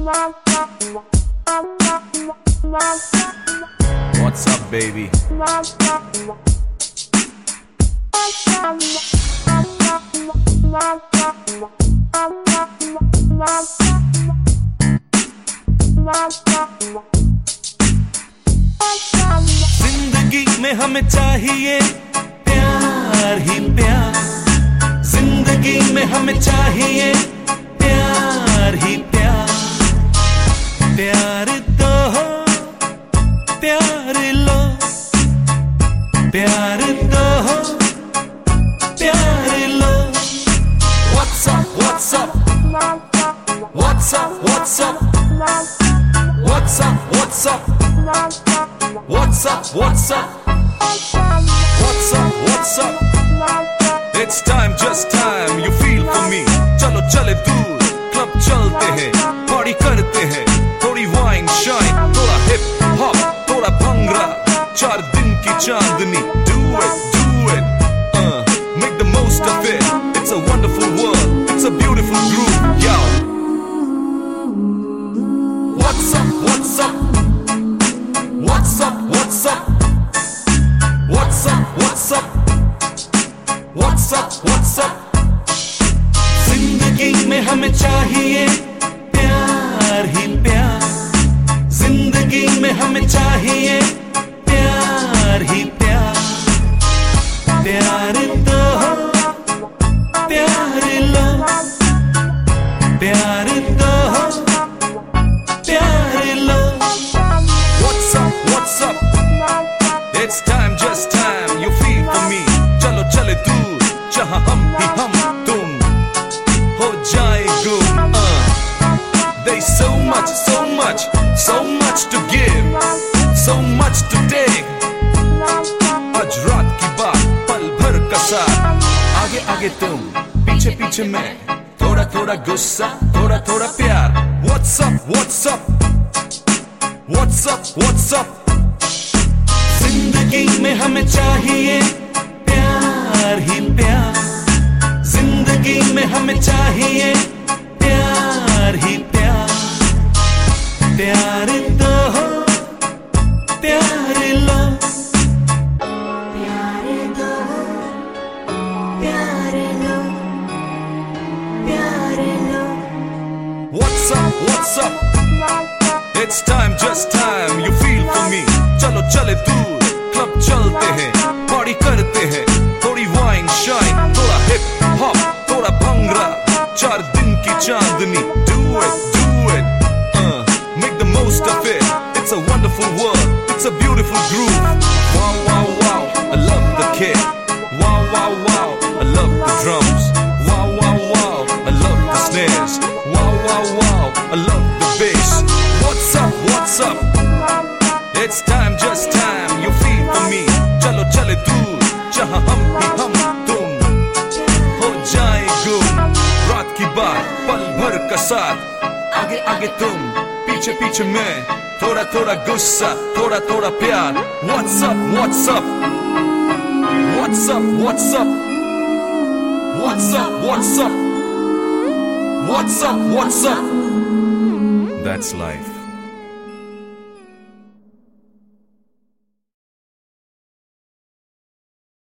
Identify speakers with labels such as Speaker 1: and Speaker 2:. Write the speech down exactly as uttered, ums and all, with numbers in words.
Speaker 1: What's up, baby? जिंदगी में हमें चाहिए प्यार ही प्यार, जिंदगी में हमें चाहिए प्यार ही प्यार। प्यार तो हो, प्यार लो, प्यार तो हो, प्यार लो। What's up, what's up, what's up, what's up, what's up, what's up, what's up, what's up, what's up, what's up, it's time, just time, you feel for me। चलो चले दूर, क्लब चलते हैं, पार्टी करते हैं, थोड़ी वाइन शाइन, थोड़ा hip hop, थोड़ा भंगड़ा, चार दिन की चांदनी। Do it, do it, uh, make the most of it, it's a wonderful world, it's a beautiful groove, yo। What's up, what's up, what's up, what's up, what's up, what's up, what's up, what's up। जिंदगी में हमें चाहिए प्यार ही प्यार, जिंदगी में हमें चाहिए प्यार ही प्यार। प्यार तो हो, प्यार लो, प्यार तो हो, प्यार लो। What's up, what's up, it's time, just time, you feel for me। चलो चले दूर, जहाँ हम ही हम तुम हो जाए गुम। uh. There's so much, so much, so much to give, so much to take। आज रात की बात, पल भर का साथ, आगे आगे तुम, पीछे पीछे मैं, थोड़ा थोड़ा गुस्सा, थोड़ा थोड़ा प्यार। What's up, what's up, what's up, what's up। जिंदगी में हमें चाहिए प्यार ही प्यार, जिंदगी में हमें चाहिए प्यार ही प्यार। प्यार तो हो, प्यार लो,
Speaker 2: प्यार दो, प्यार लो, प्यार लो।
Speaker 1: What's up, what's up, it's time, just time, you feel for me। चलो चले दूर, क्लब चलते हैं, पार्टी करते हैं, थोड़ी वाइन शाइन, थोड़ा हिप हॉप, थोड़ा भंगड़ा, चार दिन की चांदनी। Do it, do it, uh, make the most of it, it's a wonderful world, it's a beautiful groove। Wow, wow, wow, I love the kick, wow, wow, wow, I love the drums, wow, wow, wow, I love the snares, wow, wow, wow, I love the bass। What's up, what's up, it's time, just time, you feel for me। चलो चले दूर, जहाँ हम ही हम तुम हो जाए गुम। रात की बात, पल भर का साथ, आगे आगे तुम, पीछे पीछे मैं, थोड़ा थोड़ा गुस्सा, थोड़ा थोड़ा प्यार। What's up, what's up, what's up, what's up, what's up, what's up, what's up, what's up, that's life।